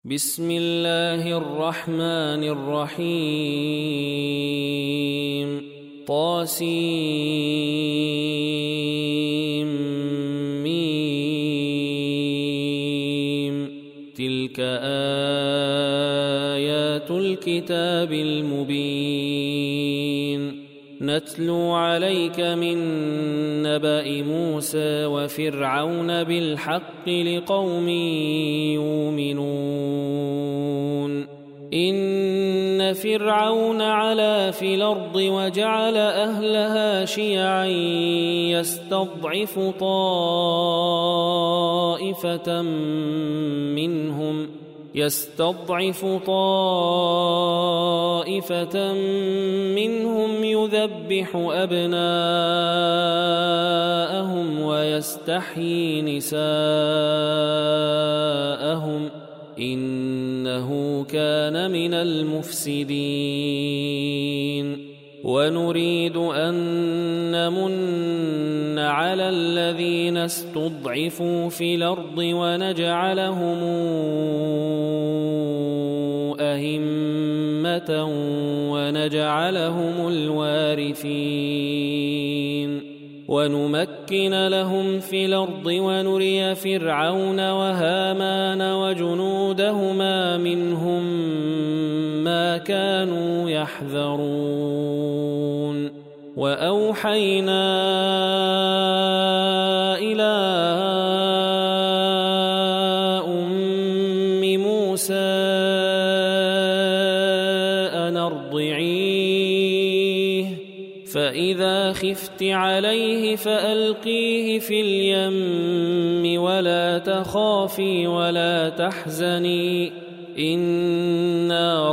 بسم الله الرحمن الرحيم طاسيم تلك آيات الكتاب المبين نتلو عليك من نبأ موسى وفرعون بالحق لقوم يؤمنون إن فرعون علا في الأرض وجعل أهلها شيعا يستضعف طائفة منهم يذبح أبناءهم ويستحيي نساءهم إنه كان من المفسدين ونريد أن نمن على الذين استضعفوا في الأرض ونجعلهم أئمة ونجعلهم الوارثين ونمكن لهم في الأرض ونري فرعون وهامان وجنودهما منهم ما كانوا يحذرون وأوحينا إلى أم موسى أن أرضعيه فإذا خفت عليه فألقيه في اليم ولا تخافي ولا تحزني إنا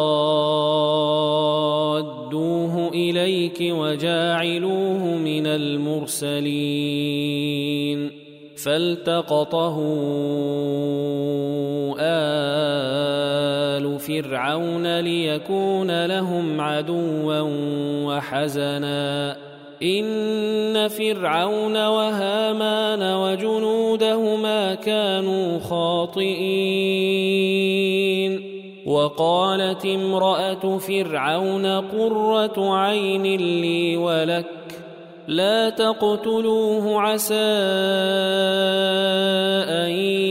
رادوه إليك وجاعلوه من المرسلين فالتقطه آل فرعون ليكون لهم عدوا وحزنا إن فرعون وهامان وجنودهما كانوا خاطئين وقالت امرأة فرعون قرة عين لي ولك لا تقتلوه عسى أن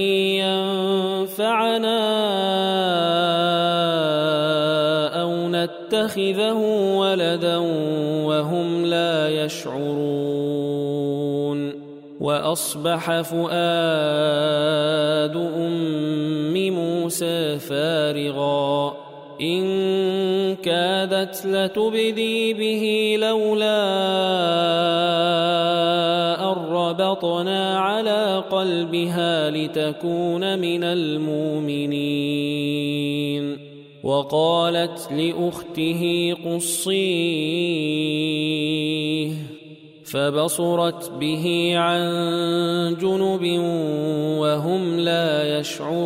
ينفعنا أو نتخذه ولدا وهم لا يشعرون وأصبح فؤاد أم موسى فارغا إن كادت لتبدي به لولا أن ربطنا على قلبها لتكون من المؤمنين وقالت لأخته قصيه فبصرت به عن جنب وهم لا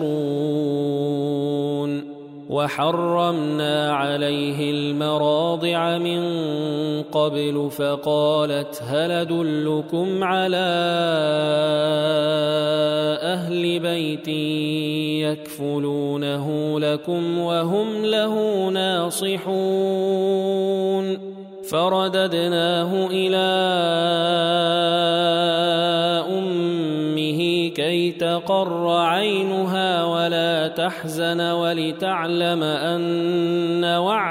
يشعرون وحرمنا عليه المراضع من قبل فقالت هل أدلكم على أهل بيت يكفلونه لكم وهم له ناصحون فرددناه إلى أمه كي تقر عينها ولا تحزن ولتعلم أن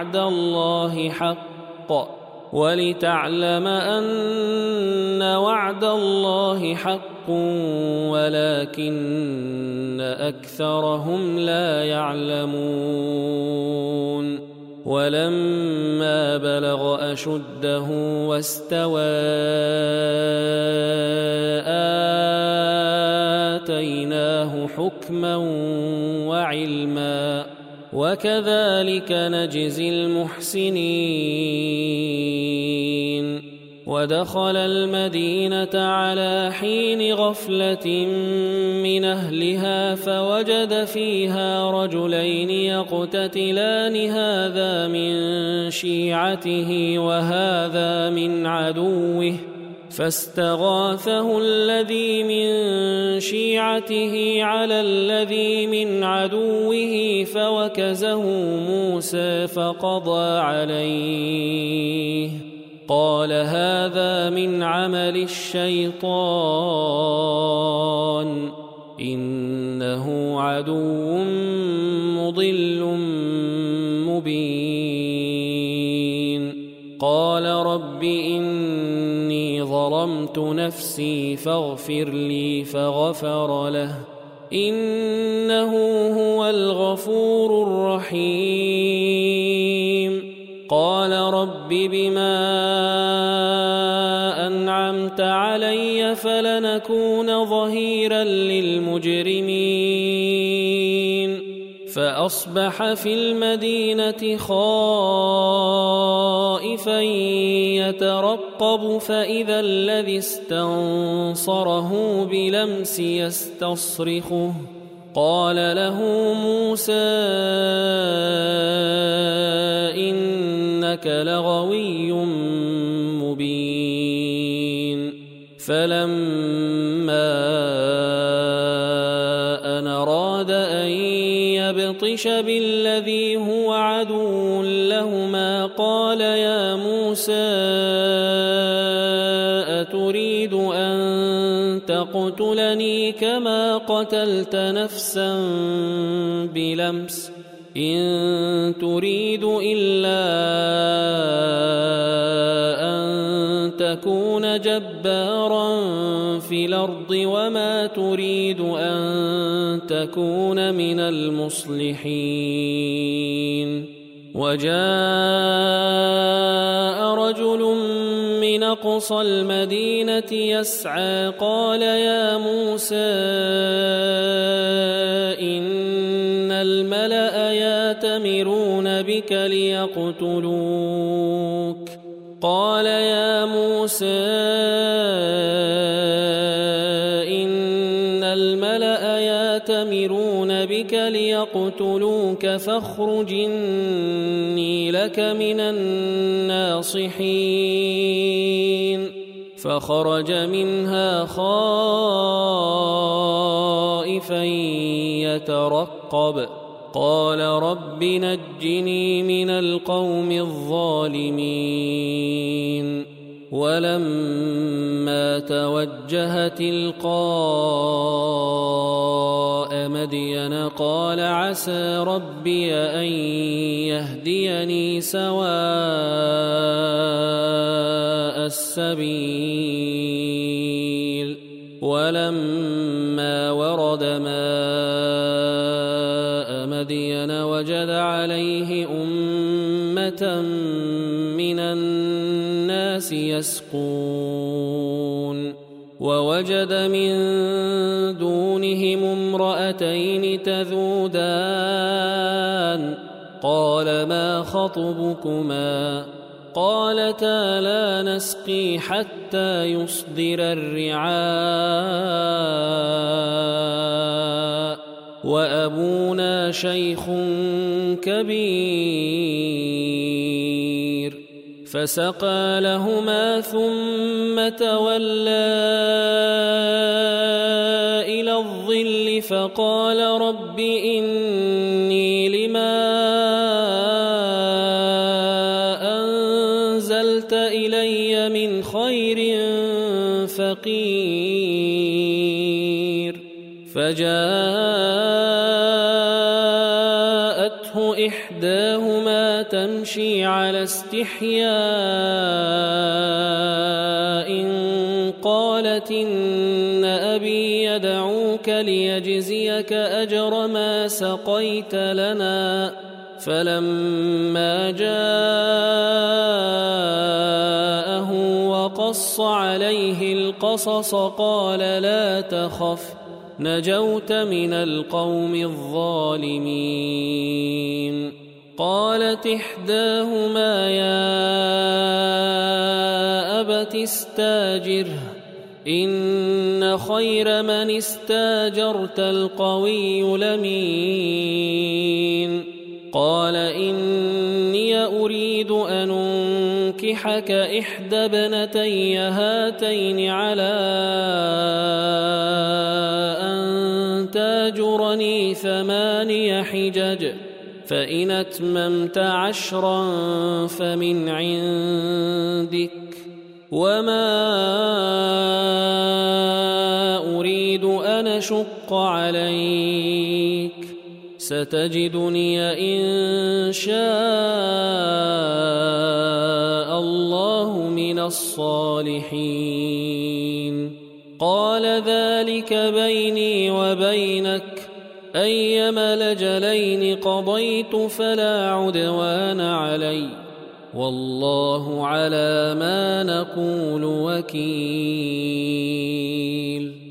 وعد الله حق ولكن أكثرهم لا يعلمون ولما بلغ أشده واستوى آتيناه حكما وعلما وكذلك نجزي المحسنين ودخل المدينة على حين غفلة من أهلها فوجد فيها رجلين يقتتلان هذا من شيعته وهذا من عدوه فاستغاثه الذي من شيعته على الذي من عدوه فوكزه موسى فقضى عليه قال هذا من عمل الشيطان إنه عدو مضل مبين قال رب إني ظلمت نفسي فاغفر لي فغفر له إنه هو الغفور الرحيم قال رب بما أنعمت علي فلنكون ظهيرا للمجرمين فأصبح في المدينة خائفا يترقب فإذا الذي استنصره بلمس يستصرخه قال له موسى إنك لغوي مبين فلما أن أراد أن يبطش بالذي هو عدو لهما قال يا موسى أتريد أن تقتلني كما قتلت نفسا بلمس إن تريد إلا أن تكون جبارا في الأرض وما تريد أن تكون من المصلحين وجاء رجل من أقصى المدينة يسعى قال يا موسى إن الملأ يأتمرون بك ليقتلوك قال يا موسى إن الملأ يأتمرون بك ليقتلوك فاخرج إني لك من الناصحين فخرج منها خائفا يترقب قال رب نجني من القوم الظالمين ولما توجه تلقاء مدين قال عسى ربي أن يهديني سواء السبيل ولما ورد ماء مدين وجد عليه أمة من الناس يسقون ووجد من دونهم امرأتين تذودان قال ما خطبكما قالتا لا نسقي حتى يصدر الرعاء وأبونا شيخ كبير فسقى لهما ثم تولى إلى الظل فقال رب إني لما أنزلت إلي من خير فقير فجاءته إحداهما تمشي على استحياء قالت إن أبي يدعوك ليجزيك أجر ما سقيت لنا فلما جاءه وقص عليه القصص قال لا تخف نجوت من القوم الظالمين قالت إحداهما يا أبت استاجره إن خير من استاجرت القوي الأمين قال إني أريد أن أنكحك إحدى ابنتي هاتين على أن تاجرني 8 حجج فإن أتممت 10 فمن عندك وما أريد أن أشق عليك ستجدني إن شاء الله من الصالحين قال ذلك بيني وبينك أيما الأجلين قضيت فلا عدوان علي والله على ما نقول وكيل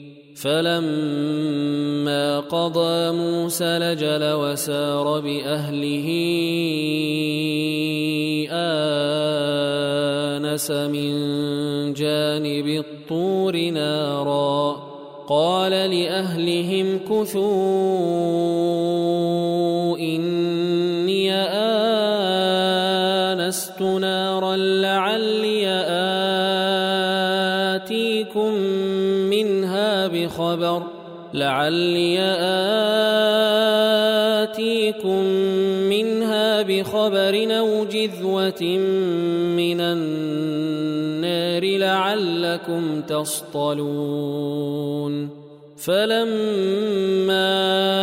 فلما قضى موسى الأجل وسار بأهله آنس من جانب الطور نارا قال لأهلهم كثوا إني آنست نارا لعلي آتيكم منها بخبر أو جذوة من النار لعلكم تصطلون فلما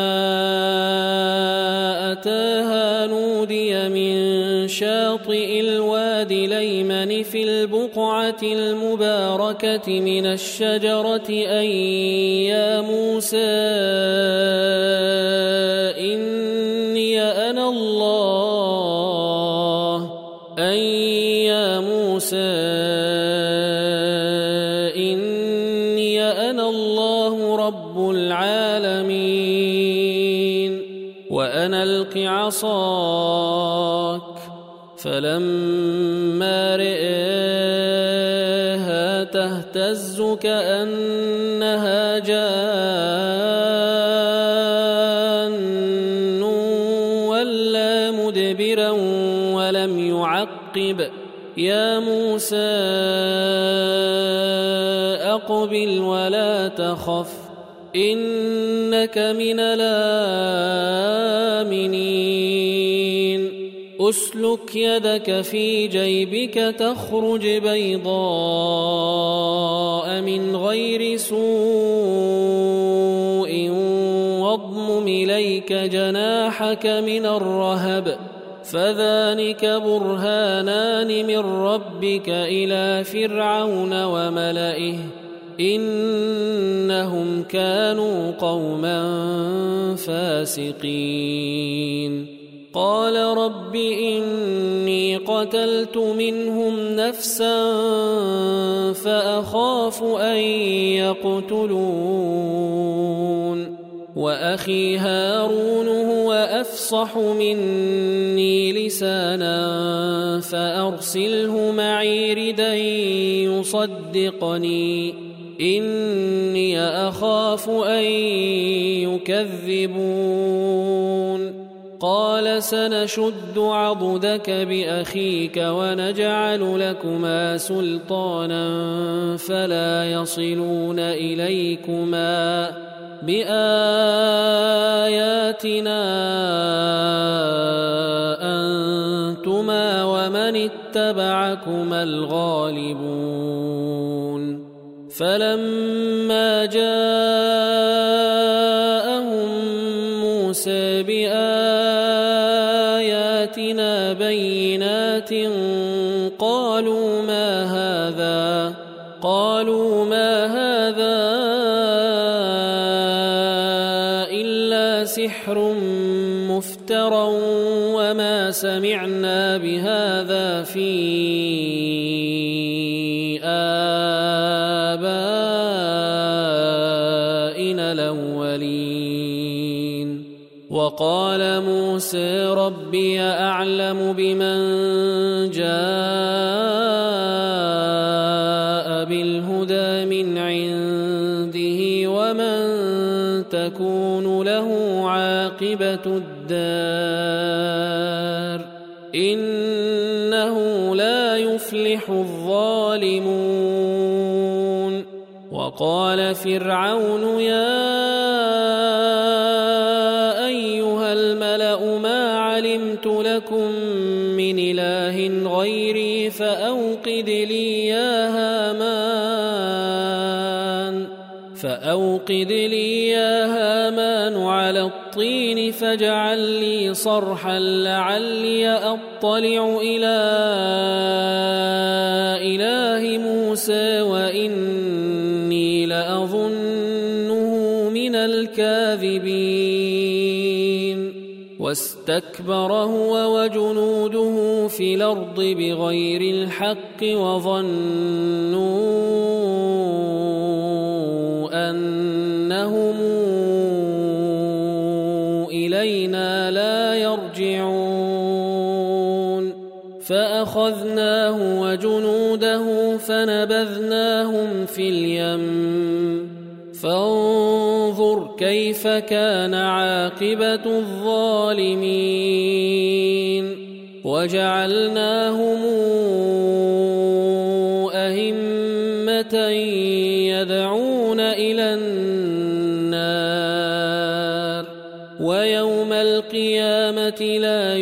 أتاها نودي من شاطئ الوادي الأيمن في البقعة المباركة من الشجرة أن يا موسى إني أنا الله رب العالمين وأنا ألق عصاك فلما رآها تهتز كأنها جان ولا مدبرا ولم يعقب يا موسى أقبل ولا تخف إنك من الآمنين أسلك يدك في جيبك تخرج بيضاء من غير سوء واضمم إليك جناحك من الرهب فذلك برهانان من ربك إلى فرعون وملئه إنهم كانوا قوما فاسقين قال رب إني قتلت منهم نفسا فأخاف أن يقتلون وأخي هارون هو أفصح مني لسانا فأرسله معي ردا يصدقني إني أخاف أن يكذبون قال سنشد عضدك بأخيك ونجعل لكما سلطانا فلا يصلون إليكما بآياتنا أنتما ومن اتبعكما الغالبون فلما جاءهم موسى بآياتنا بينات قالوا ما هذا إلا سحر مفترى وما سمعنا بهذا في آبائنا الأولين وقال موسى ربي أعلم بمن جاء بالهدى من عنده ومن تكون له عاقبة الدار إنه لا يفلح يفلح الظالمون. وقال فرعون يا أيها الملأ ما علمت لكم من إله غيري فأوقد لي يا هامان على الطين فاجعل لي صرحا لعلي أطلع إلى إله موسى وإني لأظنه من الكاذبين. واستكبر هو وجنوده في الأرض بغير الحق وظنوا أنهم إلينا لا يرجعون. فأخذناه وجنوده فنبذناهم في اليم فانظر كيف كان عاقبة الظالمين. وجعلناهم أئمة يدعون إلى النار ويوم القيامة لا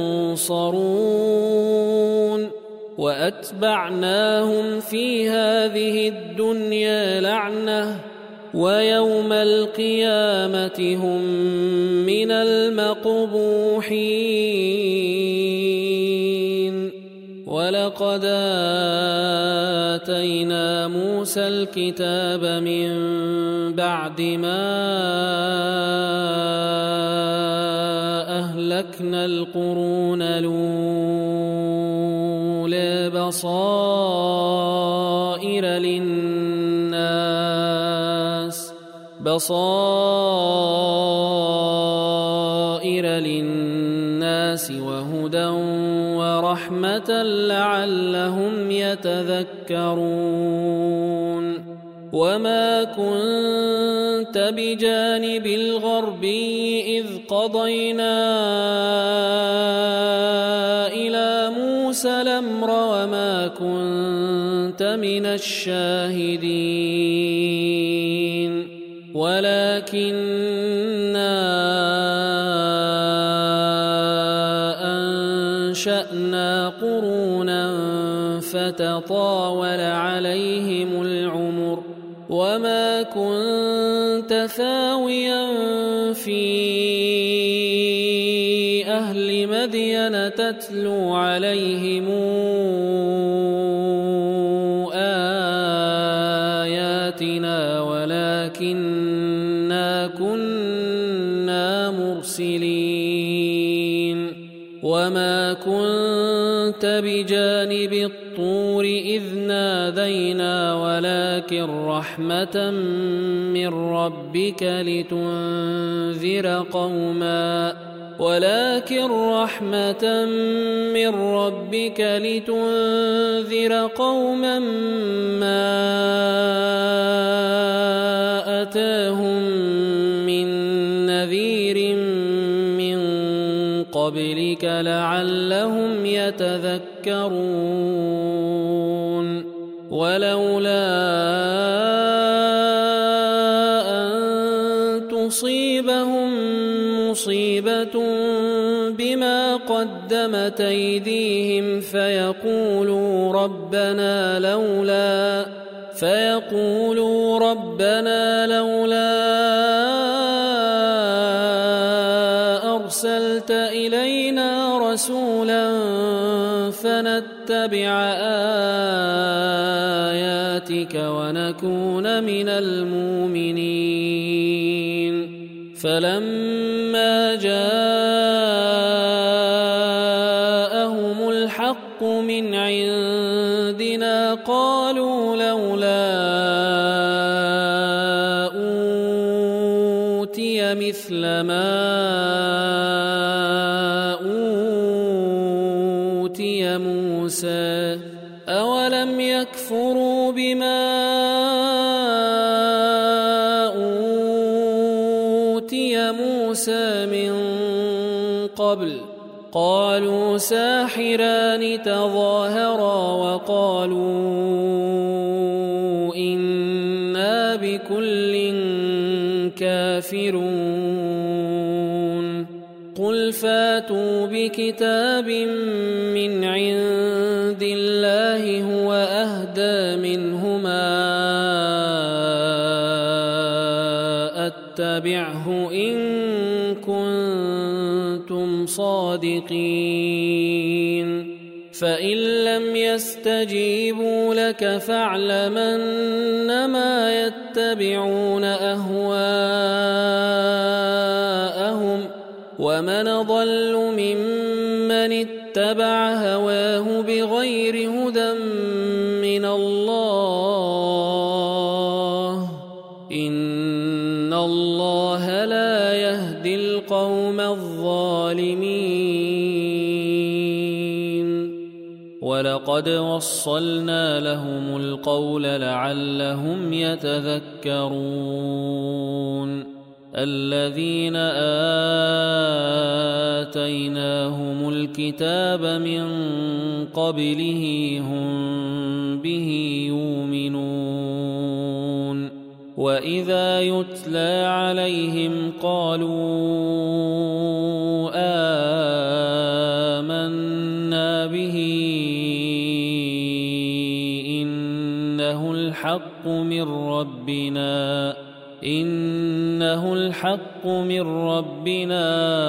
ينصرون. وأتبعناهم في هذه الدنيا لعنة ويوم القيامة هم من المقبوحين. ولقد آتينا موسى الكتاب من بعد ما أهلكنا القرون الأولى بصائر للناس وهدى ورحمة لعلهم يتذكرون. وما كنت بجانب الغربي إذ قضينا إلى موسى الأمر وما كنت من الشاهدين ولكننا أنشأنا قرونا فتطاول عليهم العمر وما كنت ثاويا في أهل مدين تتلو عليهم آياتنا ولكننا كنا مرسلين. وما كنت بجانب الطور إذ نادينا ولكن رحمة من ربك لتنذر قوما ما أتاهم من نذير من قبلك لعلهم يتذكرون. ولولا أن تصيبهم مصيبة بما قدمت أيديهم فيقولوا ربنا لولا أرسلت إلينا رسولا فنتبع آياتك ونكون من المؤمنين. فلما جاءهم الحق من عندنا قالوا لولا أوتي مثل ما أوتي موسى أولم يكفروا بما أوتي موسى من قبل قالوا ساحران تظاهرا وقالوا إنا بكل كافرون قل فاتوا بكتاب من عند الله هو أهدى منهما أتبعه إن كنتم صادقين فإن لم يستجيبوا لك فاعلم أنما يتبعون أهواءهم ومن ضل ممن اتبع هواه بغير هدى من الله إن الله لا يهدي القوم الظالمين ولقد وصلنا لهم القول لعلهم يتذكرون الذين آتيناهم الكتاب من قبله هم به يؤمنون وإذا يتلى عليهم قالوا آمنا به إنه الحق من ربنا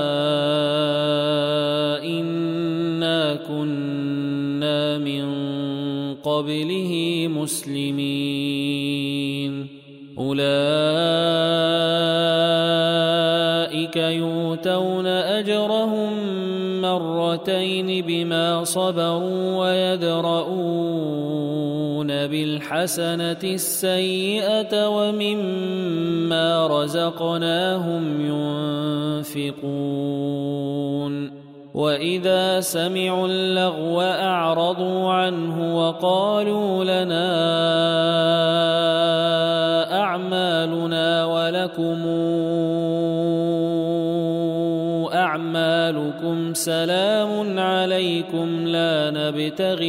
إنا كنا من قبله مسلمين أولئك يؤتون أجرهم مرتين بما صبروا ويدرؤون بالحسنة السيئة ومما رزقناهم ينفقون وإذا سمعوا اللغو أعرضوا عنه وقالوا لنا أعمالنا ولكم أعمالكم سلام عليكم لا نبتغي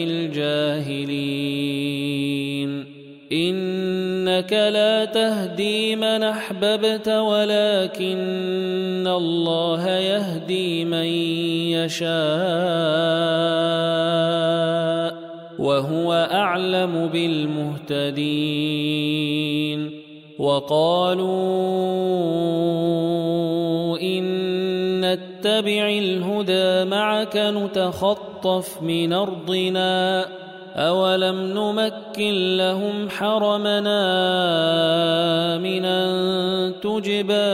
الجاهلين إنك لا تهدي من أحببت ولكن الله يهدي من يشاء وهو أعلم بالمهتدين وقالوا إن نتبع الهدى معك نتخطف من أرضنا أولم نمكن لهم حرمنا آمنا تجبى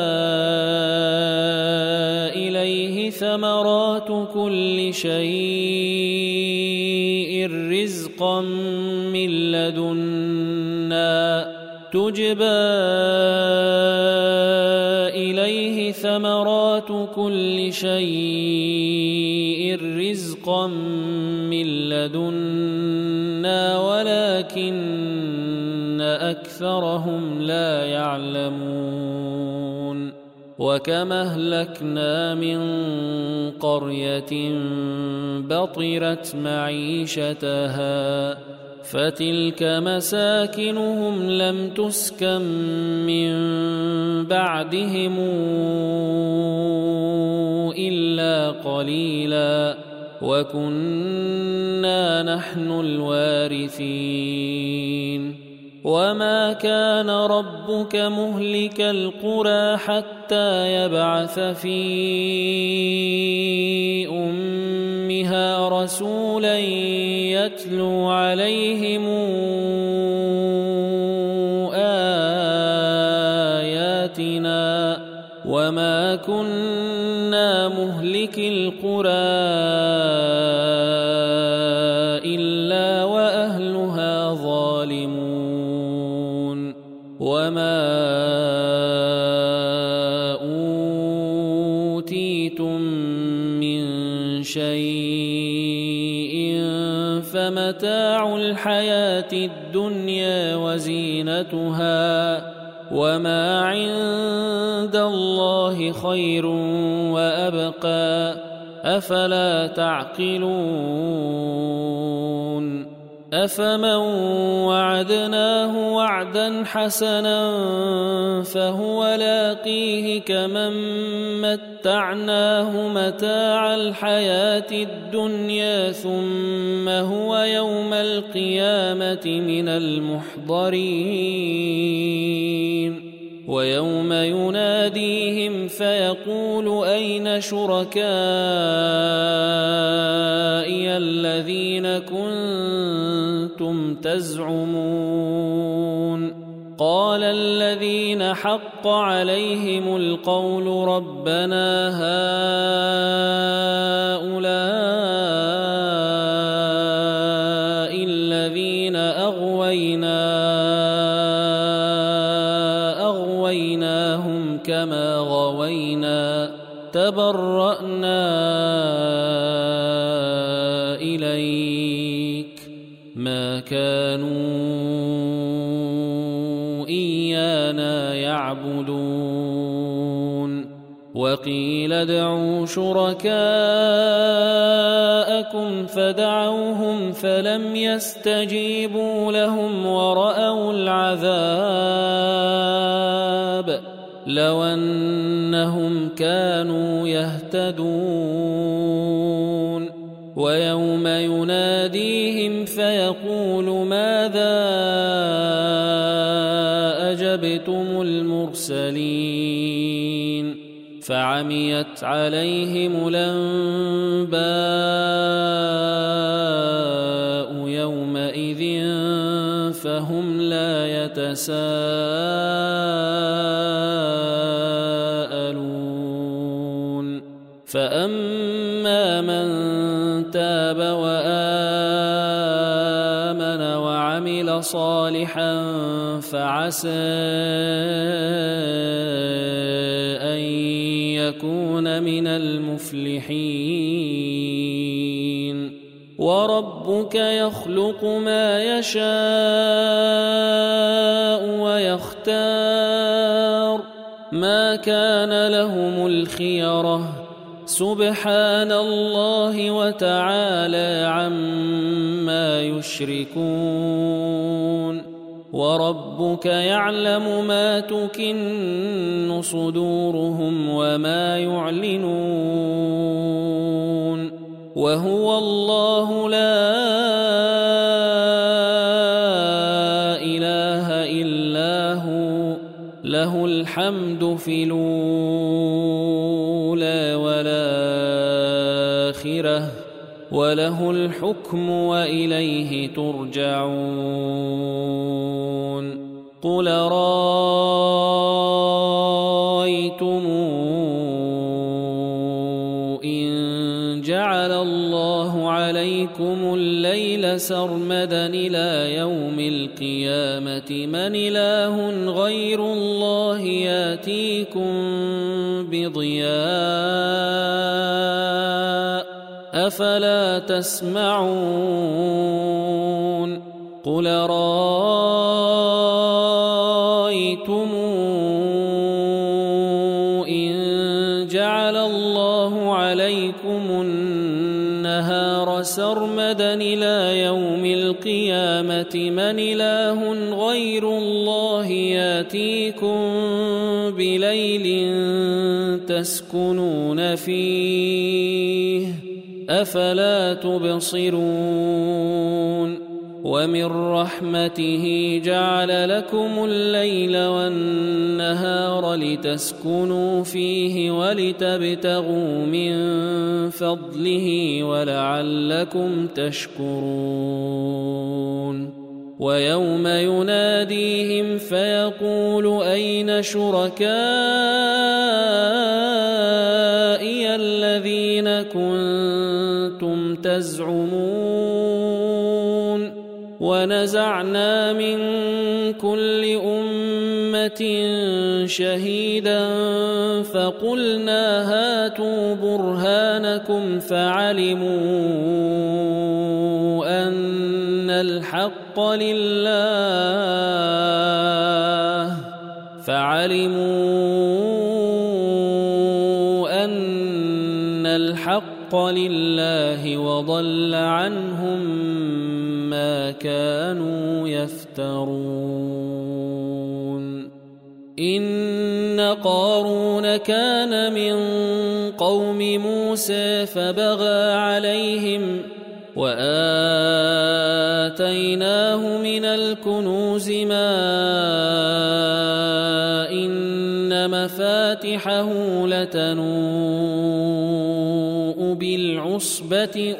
إليه ثمرات كل شيء رزقا من لدنا ولكن أكثرهم لا يعلمون وكما أهلكنا من قرية بطرت معيشتها فتلك مساكنهم لم تسكن من بعدهم إلا قليلا وكنا نحن الوارثين وما كان ربك مهلك القرى حتى يبعث في أمها رسولا يتلو عليهم آياتنا وما كنا مهلك القرى إلا وأهلها ظالمون وما أوتيتم من شيء فمتاع الحياة الدنيا وزينتها وما عند الله خير وأبقى أفلا تعقلون أفمن وعدناه وعدا حسنا فهو لاقيه كمن متعناه متاع الحياة الدنيا ثم هو يوم القيامة من المحضرين ويوم يناديهم فيقول أين شركائي الذين كنتم تزعمون قال الذين حق عليهم القول ربنا هؤلاء الذين أغويناهم كما غوينا تبرأنا إليك ما كانوا إيانا يعبدون وقيل ادعوا شركاءكم فدعوهم فلم يستجيبوا لهم ورأوا العذاب لو أنهم كانوا يهتدون ويوم يناديهم فيقول ماذا أجبتم المرسلين فعميت عليهم الأنباء يومئذ فهم لا يتساءلون فأما من تاب وآمن وعمل صالحا فعسى أن يكون من المفلحين وربك يخلق ما يشاء ويختار ما كان لهم الخيرة سبحان الله وتعالى عما يشركون وربك يعلم ما تكن صدورهم وما يعلنون وهو الله لا إله إلا هو له الحمد في الأولى والآخرة وله الحكم وإليه ترجعون قل رأيتم إن جعل الله عليكم الليل سرمدا إلى يوم القيامة من إله غير الله ياتيكم بضياء أفلا تسمعون قل رأيتم إن جعل الله عليكم النهار سرمدا إلى يوم القيامة من إله غير الله ياتيكم بليل تسكنون فيه أفلا تبصرون ومن رحمته جعل لكم الليل والنهار لتسكنوا فيه ولتبتغوا من فضله ولعلكم تشكرون ويوم يناديهم فيقول أين شركائي الذين كنتم تزعمون ونزعنا من كل أمة شهيدا فقلنا هاتوا برهانكم فعلموا أن الحق لله الحق لله وضل عنهم ما كانوا يفترون إن قارون كان من قوم موسى فبغى عليهم وآتيناه من الكنوز ما إن مفاتحه لتنوء بالعصبة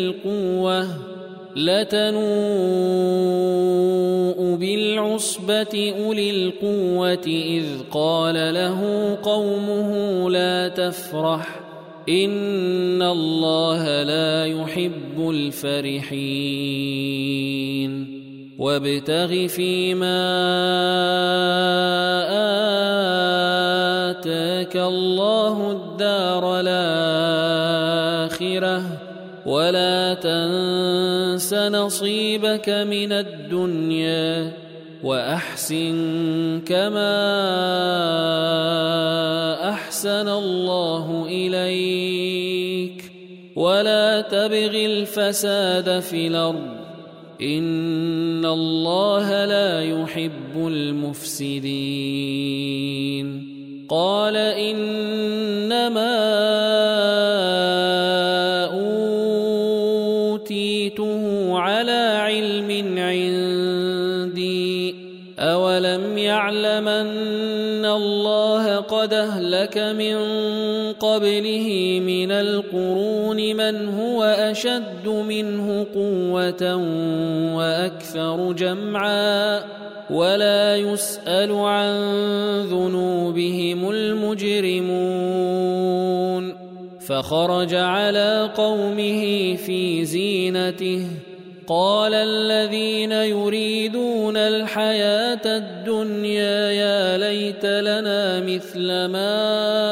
أولي القوة إذ قال له قومه لا تفرح إن الله لا يحب الفرحين وابتغ فيما آتاك الله الدار الآخرة ولا تنس نصيبك من الدنيا وأحسن كما أحسن الله إليك ولا تبغ الفساد في الأرض إن الله لا يحب المفسدين قال إنما أوتيته على علم عندي أولم يعلم أن الله قد أهلك من قبله من القرون من هو أشد منه قوة وأكثر جمعا ولا يسأل عن ذنوبهم المجرمون فخرج على قومه في زينته قال الذين يريدون الحياة الدنيا يا ليت لنا مثل ما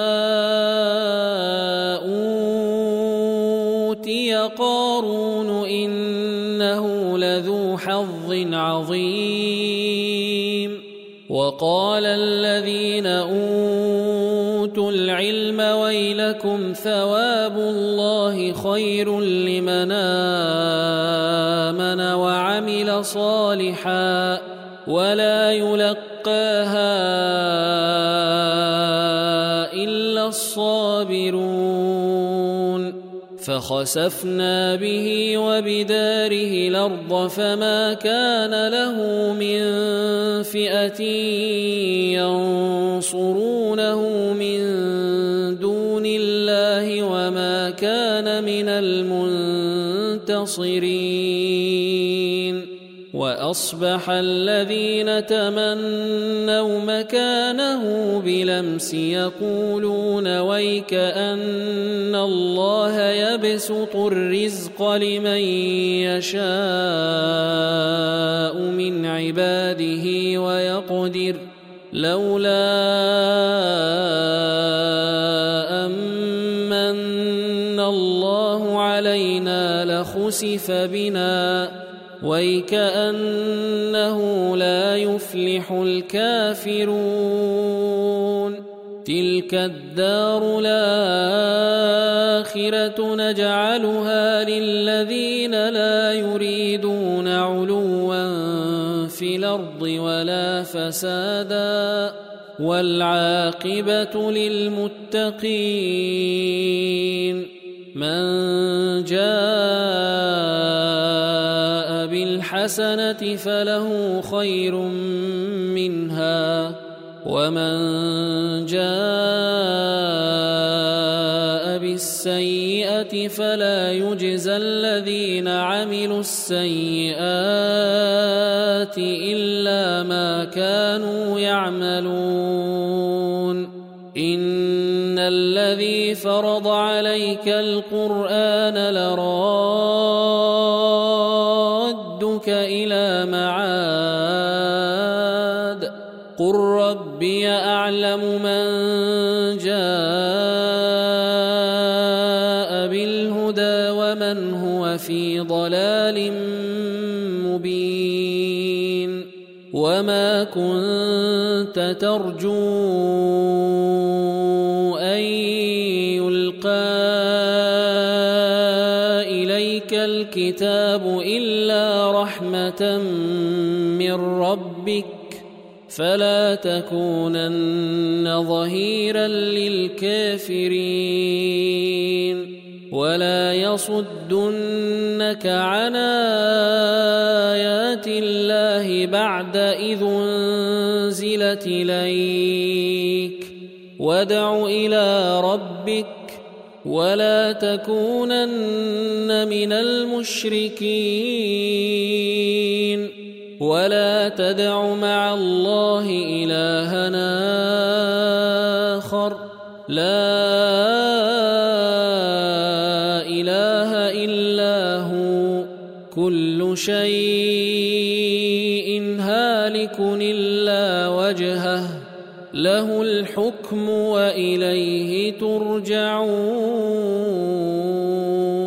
أوتي قارون إنه لذو حظ عظيم وقال الذين أوتوا العلم ويلكم ثواب الله خير لمن آمن وعمل صالحا ولا يلقاها إلا الصابرون فخسفنا به وبداره الأرض فما كان له من فئة ينصرونه من دون الله وما كان من المنتصرين وأصبح الذين تمنوا مكانه بلمس يقولون ويك أن الله يبسط الرزق لمن يشاء من عباده ويقدر لولا أمن الله علينا لخسف بنا ويكأنه لا يفلح الكافرون تلك الدار الآخرة نجعلها للذين لا يريدون علوا في الأرض ولا فسادا والعاقبة للمتقين من جاء بالحسنة فله خير منها ومن جاء بالسيئة فلا يجزى الذين عملوا السيئات إلا ما كانوا يعملون إن الذي فرض عليك القرآن لرادك إلى معاد قل ربي أعلم من جاء بالهدى ومن هو في ضلال مبين وما كنت ترجو أن يلقى إليك الكتاب إلا رحمة من ربك فلا تكونن ظهيرا للكافرين ولا يصدنك عن آيات الله بعد إذ أنزلت إليك وادع إلى ربك ولا تكونن من المشركين ولا تدع مع الله إلهًا آخر لا إله إلا هو كل شيء هالك إلا وجهه له الحكم وإليه ترجعون